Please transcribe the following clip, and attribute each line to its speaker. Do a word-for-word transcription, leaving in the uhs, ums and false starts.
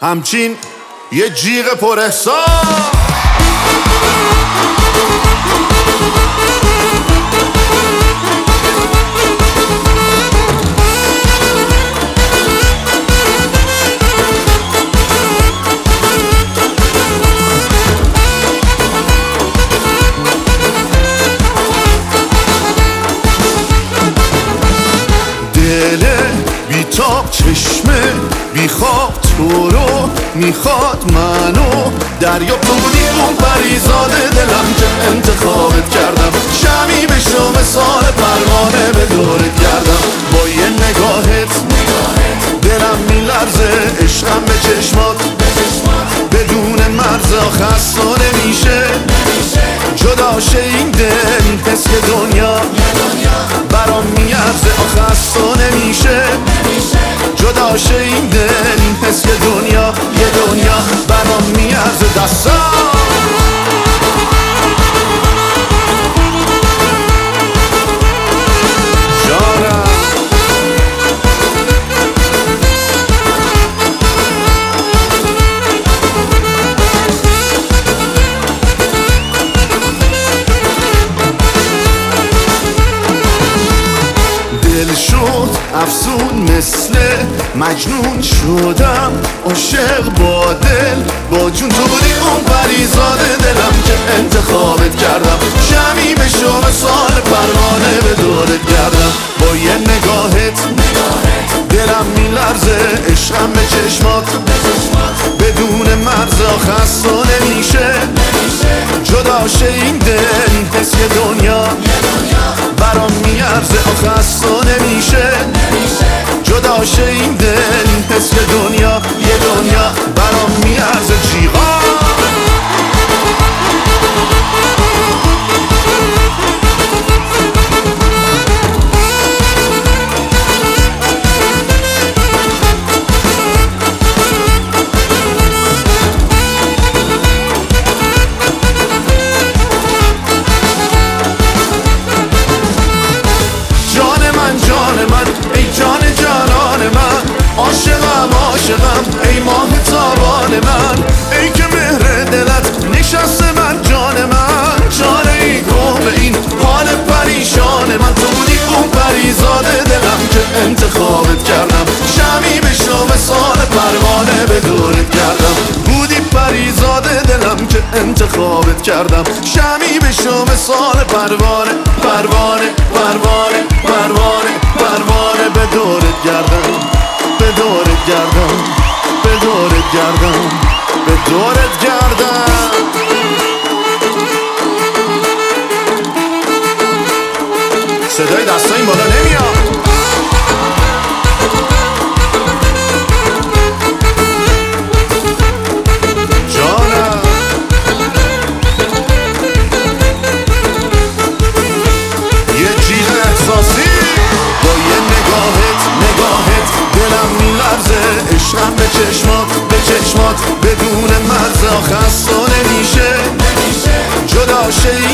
Speaker 1: همچین یه جیغ پر احساس. دل بیتاب چشمه بیخواب تو رو میخواد منو دریا بودی اون پریزاد دلم که انتخابت کردم. شمی بشو مثال پروانه به دورت کردم. با یه نگاهت دلم میلرزه، عشقم به چشمات بدون مرز خسته نمیشه. جدا شه این دل حس که دنیا برام میارزه خسته نمیشه. جدا شه این دل حس که دنیا یه دنیا برام میارزه. دستا شد افسون مثل مجنون شدم عاشق با دل با جون تو بودی اون پریزاد دلم که انتخابت کردم. شمی بشو مثال پروانه به دورت کردم. با یه نگاهت دلم میلرزه، عشقم به چشمات بدون مرز خسته نمیشه. جدا شه این دل حس که دنیا برام میارزه خسته نمیشه. جدا شه این دل حس که دنیا یه دنیا برام میارزه. جیغا عاشقم عاشقم ای ماه تابان من، ای که مهر دلت نشسته من جان من. چاره ای کن به این حال پریشان من. تو بودی اون پریزاد دلم که انتخابت کردم. شمی بشو مثال پروانه به دورت کردم. بودی پریزاد دلم که انتخابت کردم. شمی بشو مثال پروانه پروانه پروانه پروانه پروانه به دورت کردم. به دورت گردم به دورت گردم به دورت گردم. صدای دستا این بالا نمیاد. جانم یه جیغ احساسی با یه نگاهت نگاهت دلم میلرزه، عشقم به چشمات به چشمات بدون مرز خسته نمیشه. جدا شه